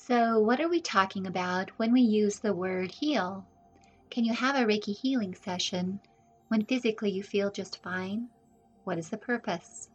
So, what are we talking about when we use the word heal? Can you have a Reiki healing session when physically you feel just fine? What is the purpose?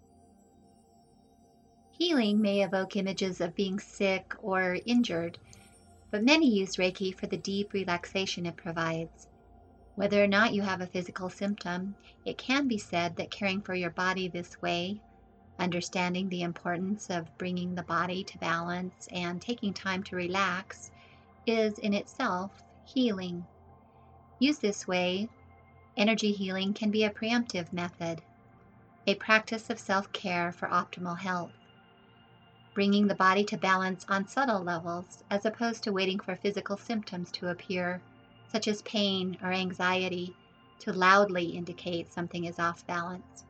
Healing may evoke images of being sick or injured, but many use Reiki for the deep relaxation it provides. Whether or not you have a physical symptom, it can be said that caring for your body this way, understanding the importance of bringing the body to balance and taking time to relax, is in itself healing. Used this way, energy healing can be a preemptive method, a practice of self-care for optimal health, bringing the body to balance on subtle levels as opposed to waiting for physical symptoms to appear, such as pain or anxiety, to loudly indicate something is off balance.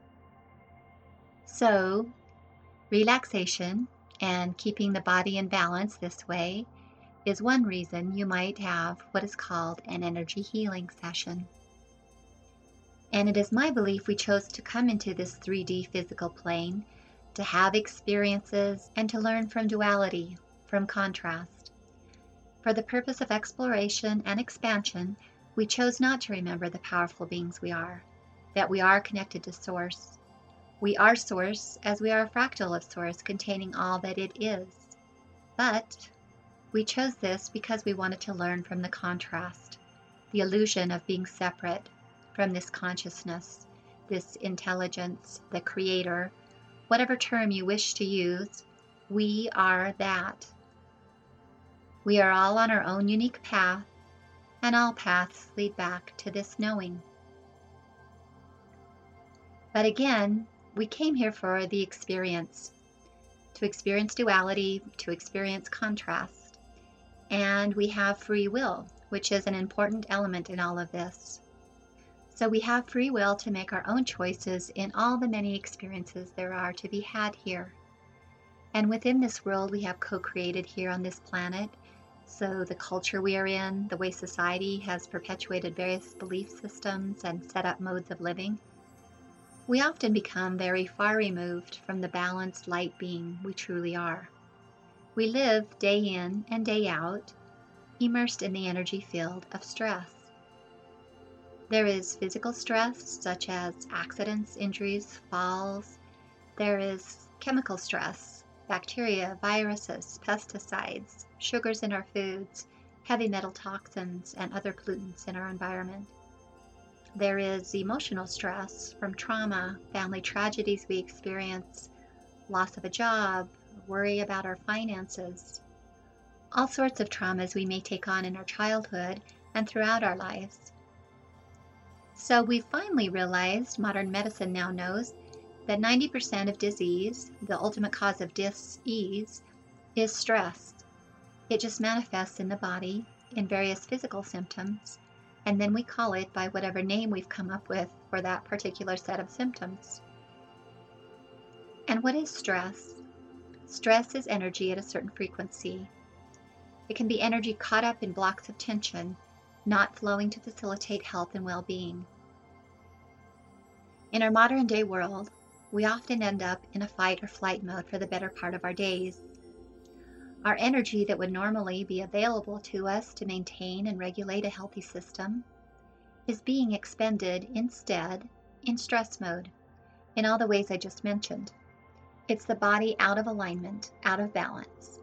So, relaxation and keeping the body in balance this way is one reason you might have what is called an energy healing session. And it is my belief we chose to come into this 3D physical plane to have experiences and to learn from duality, from contrast. For the purpose of exploration and expansion, we chose not to remember the powerful beings we are, that we are connected to Source. We are Source as we are a fractal of Source containing all that it is. But we chose this because we wanted to learn from the contrast, the illusion of being separate from this consciousness, this intelligence, the creator, whatever term you wish to use, we are that. We are all on our own unique path, and all paths lead back to this knowing. But again, we came here for the experience, to experience duality, to experience contrast. And we have free will, which is an important element in all of this. So we have free will to make our own choices in all the many experiences there are to be had here. And within this world we have co-created here on this planet. So the culture we are in, the way society has perpetuated various belief systems and set up modes of living, we often become very far removed from the balanced light being we truly are. We live day in and day out, immersed in the energy field of stress. There is physical stress, such as accidents, injuries, falls. There is chemical stress, bacteria, viruses, pesticides, sugars in our foods, heavy metal toxins, and other pollutants in our environment. There is emotional stress from trauma, family tragedies we experience, loss of a job, worry about our finances, all sorts of traumas we may take on in our childhood and throughout our lives. So we finally realized, modern medicine now knows, that 90% of disease, the ultimate cause of dis-ease, is stress. It just manifests in the body in various physical symptoms, and then we call it by whatever name we've come up with for that particular set of symptoms. And what is stress? Stress is energy at a certain frequency. It can be energy caught up in blocks of tension, not flowing to facilitate health and well-being. In our modern day world, we often end up in a fight or flight mode for the better part of our days. Our energy that would normally be available to us to maintain and regulate a healthy system is being expended instead in stress mode, in all the ways I just mentioned. It's the body out of alignment, out of balance.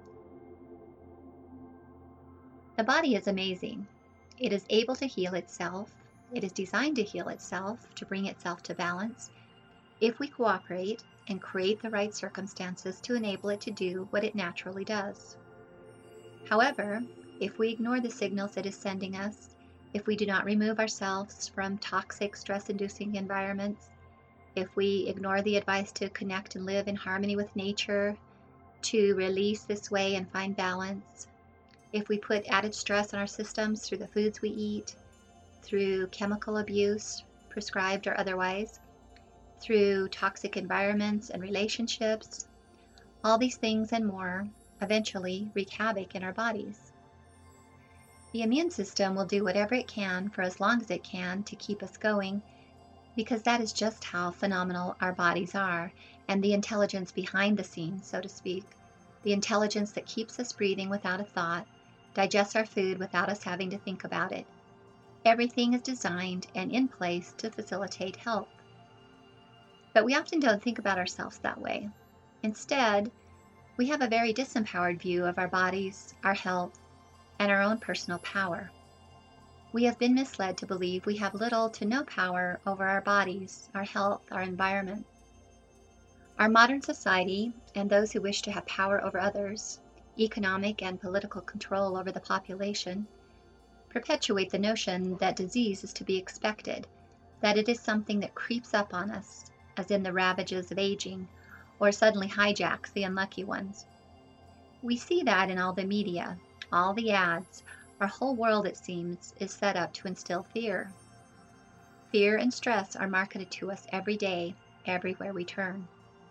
The body is amazing. It is able to heal itself. It is designed to heal itself, to bring itself to balance, if we cooperate and create the right circumstances to enable it to do what it naturally does. However, if we ignore the signals it is sending us, if we do not remove ourselves from toxic, stress-inducing environments, if we ignore the advice to connect and live in harmony with nature, to release this way and find balance, if we put added stress on our systems through the foods we eat, through chemical abuse, prescribed or otherwise, through toxic environments and relationships, all these things and more eventually wreak havoc in our bodies. The immune system will do whatever it can for as long as it can to keep us going, because that is just how phenomenal our bodies are, and the intelligence behind the scenes, so to speak. the intelligence that keeps us breathing without a thought, digests our food without us having to think about it. Everything is designed and in place to facilitate health. But we often don't think about ourselves that way. Instead, we have a very disempowered view of our bodies, our health, and our own personal power. We have been misled to believe we have little to no power over our bodies, our health, our environment. Our modern society, and those who wish to have power over others, economic and political control over the population, perpetuate the notion that disease is to be expected, that it is something that creeps up on us, as in the ravages of aging, or suddenly hijacks the unlucky ones. We see that in all the media, all the ads. Our whole world, it seems, is set up to instill fear. Fear and stress are marketed to us every day, everywhere we turn.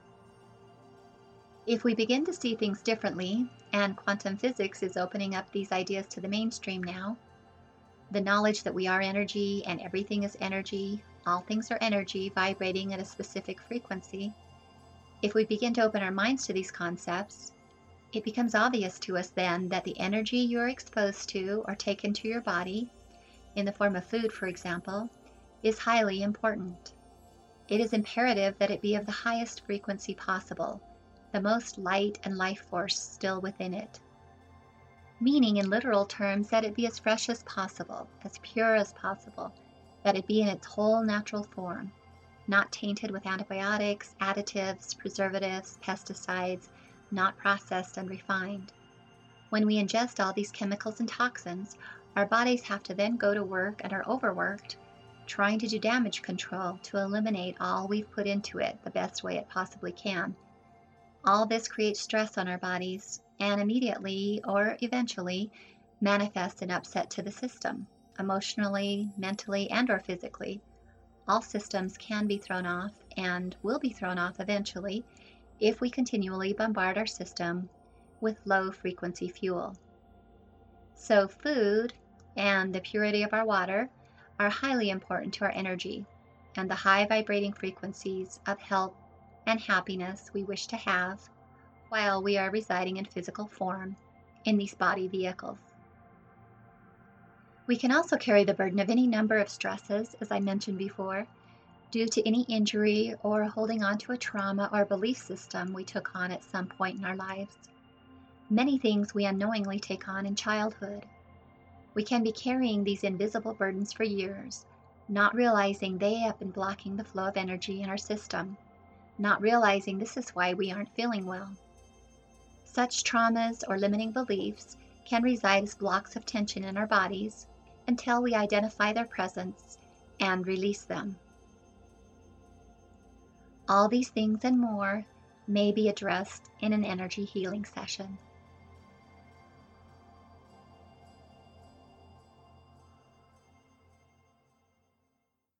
If we begin to see things differently, and quantum physics is opening up these ideas to the mainstream now, the knowledge that we are energy and everything is energy, all things are energy vibrating at a specific frequency, if we begin to open our minds to these concepts, it becomes obvious to us then that the energy you are exposed to or take into your body, in the form of food, for example, is highly important. It is imperative that it be of the highest frequency possible, the most light and life force still within it. Meaning in literal terms that it be as fresh as possible, as pure as possible, that it be in its whole natural form, not tainted with antibiotics, additives, preservatives, pesticides, not processed and refined. When we ingest all these chemicals and toxins, our bodies have to then go to work and are overworked, trying to do damage control to eliminate all we've put into it the best way it possibly can. All this creates stress on our bodies and immediately or eventually manifests an upset to the system, emotionally, mentally, and/or physically. All systems can be thrown off and will be thrown off eventually if we continually bombard our system with low frequency fuel. So food and the purity of our water are highly important to our energy and the high vibrating frequencies of health and happiness we wish to have while we are residing in physical form in these body vehicles. We can also carry the burden of any number of stresses, as I mentioned before, due to any injury or holding on to a trauma or belief system we took on at some point in our lives. Many things we unknowingly take on in childhood. We can be carrying these invisible burdens for years, not realizing they have been blocking the flow of energy in our system, not realizing this is why we aren't feeling well. Such traumas or limiting beliefs can reside as blocks of tension in our bodies until we identify their presence and release them. All these things and more may be addressed in an energy healing session.